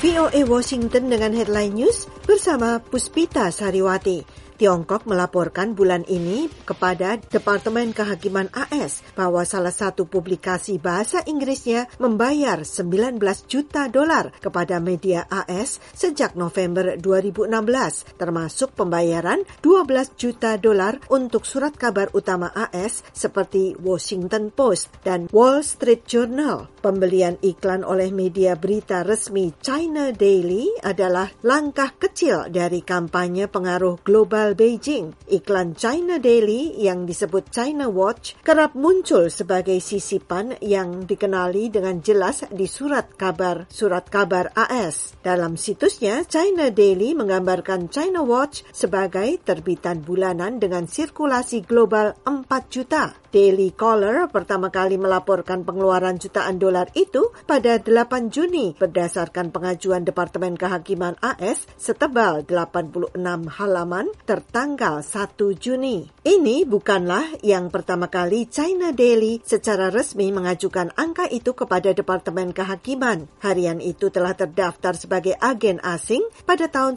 VOA Washington dengan headline news bersama Puspita Sariwati. Tiongkok melaporkan bulan ini kepada Departemen Kehakiman AS bahwa salah satu publikasi bahasa Inggrisnya membayar $19 juta kepada media AS sejak November 2016, termasuk pembayaran $12 juta untuk surat kabar utama AS seperti Washington Post dan Wall Street Journal. Pembelian iklan oleh media berita resmi China Daily adalah langkah kecil dari kampanye pengaruh global Beijing. Iklan China Daily yang disebut China Watch kerap muncul sebagai sisipan yang dikenali dengan jelas di surat kabar AS. Dalam situsnya, China Daily menggambarkan China Watch sebagai terbitan bulanan dengan sirkulasi global 4 juta. Daily Caller pertama kali melaporkan pengeluaran jutaan dolar itu pada 8 Juni berdasarkan pengajuan Departemen Kehakiman AS setebal 86 halaman tertanggal 1 Juni. Ini bukanlah yang pertama kali China Daily secara resmi mengajukan angka itu kepada Departemen Kehakiman. Harian itu telah terdaftar sebagai agen asing pada tahun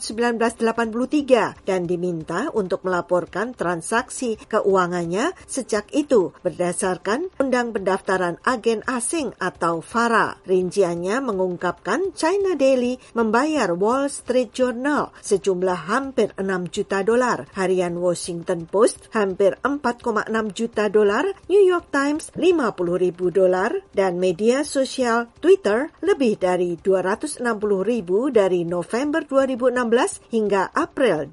1983 dan diminta untuk melaporkan transaksi keuangannya sejak itu berdasarkan Undang Pendaftaran Agen Asing atau FARA. Rinciannya mengungkapkan China Daily membayar Wall Street Journal sejumlah hampir $6 juta, harian Washington Post hampir $4,6 juta, New York Times $50,000, dan media sosial Twitter lebih dari $260,000 dari November 2016 hingga April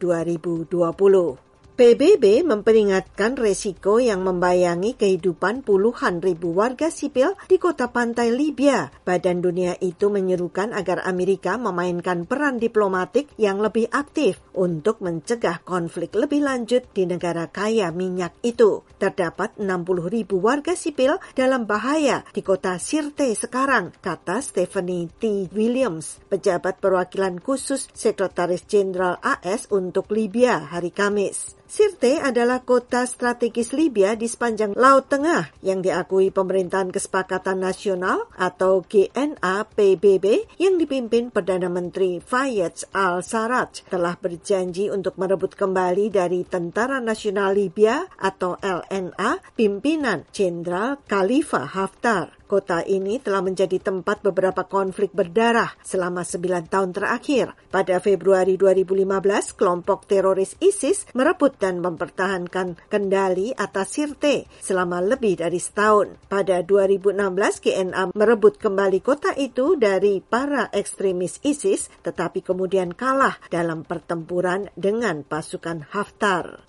2020. PBB memperingatkan resiko yang membayangi kehidupan puluhan ribu warga sipil di kota pantai Libya. Badan Dunia itu menyerukan agar Amerika memainkan peran diplomatik yang lebih aktif untuk mencegah konflik lebih lanjut di negara kaya minyak itu. Terdapat 60,000 warga sipil dalam bahaya di kota Sirte sekarang, kata Stephanie T. Williams, pejabat perwakilan khusus Sekretaris Jenderal AS untuk Libya hari Kamis. Sirte adalah kota strategis Libya di sepanjang Laut Tengah yang diakui Pemerintahan Kesepakatan Nasional atau GNA PBB yang dipimpin Perdana Menteri Fayez al-Sarraj telah berjanji untuk merebut kembali dari Tentara Nasional Libya atau LNA pimpinan Jenderal Khalifa Haftar. Kota ini telah menjadi tempat beberapa konflik berdarah selama 9 tahun terakhir. Pada Februari 2015, kelompok teroris ISIS merebut dan mempertahankan kendali atas Sirte selama lebih dari setahun. Pada 2016, GNA merebut kembali kota itu dari para ekstremis ISIS, tetapi kemudian kalah dalam pertempuran dengan pasukan Haftar.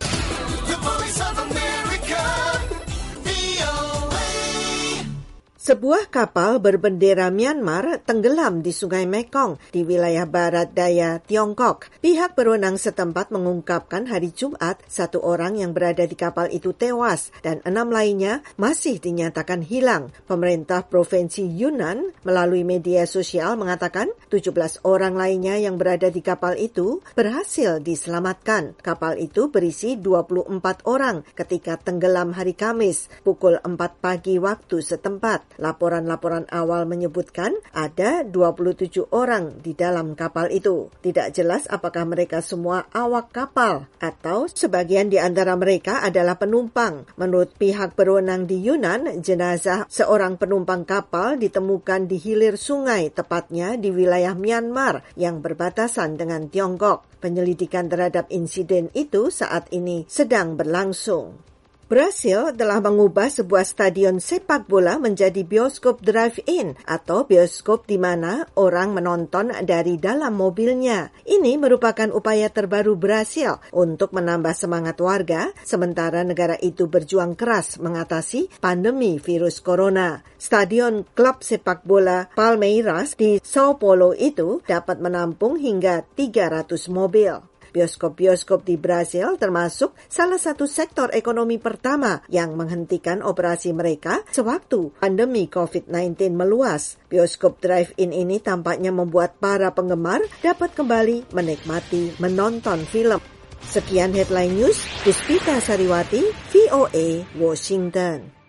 Sebuah kapal berbendera Myanmar tenggelam di Sungai Mekong di wilayah barat daya Tiongkok. Pihak berwenang setempat mengungkapkan hari Jumat 1 orang yang berada di kapal itu tewas dan 6 lainnya masih dinyatakan hilang. Pemerintah Provinsi Yunnan melalui media sosial mengatakan 17 orang lainnya yang berada di kapal itu berhasil diselamatkan. Kapal itu berisi 24 orang ketika tenggelam hari Kamis pukul 4 pagi waktu setempat. Laporan-laporan awal menyebutkan ada 27 orang di dalam kapal itu. Tidak jelas apakah mereka semua awak kapal atau sebagian di antara mereka adalah penumpang. Menurut pihak berwenang di Yunnan, jenazah seorang penumpang kapal ditemukan di hilir sungai, tepatnya di wilayah Myanmar yang berbatasan dengan Tiongkok. Penyelidikan terhadap insiden itu saat ini sedang berlangsung. Brasil telah mengubah sebuah stadion sepak bola menjadi bioskop drive-in atau bioskop di mana orang menonton dari dalam mobilnya. Ini merupakan upaya terbaru Brasil untuk menambah semangat warga, sementara negara itu berjuang keras mengatasi pandemi virus corona. Stadion klub sepak bola Palmeiras di Sao Paulo itu dapat menampung hingga 300 mobil. Bioskop-bioskop di Brasil termasuk salah satu sektor ekonomi pertama yang menghentikan operasi mereka sewaktu pandemi COVID-19 meluas. Bioskop drive-in ini tampaknya membuat para penggemar dapat kembali menikmati menonton film. Sekian Headline News, Puspita Sariwati, VOA, Washington.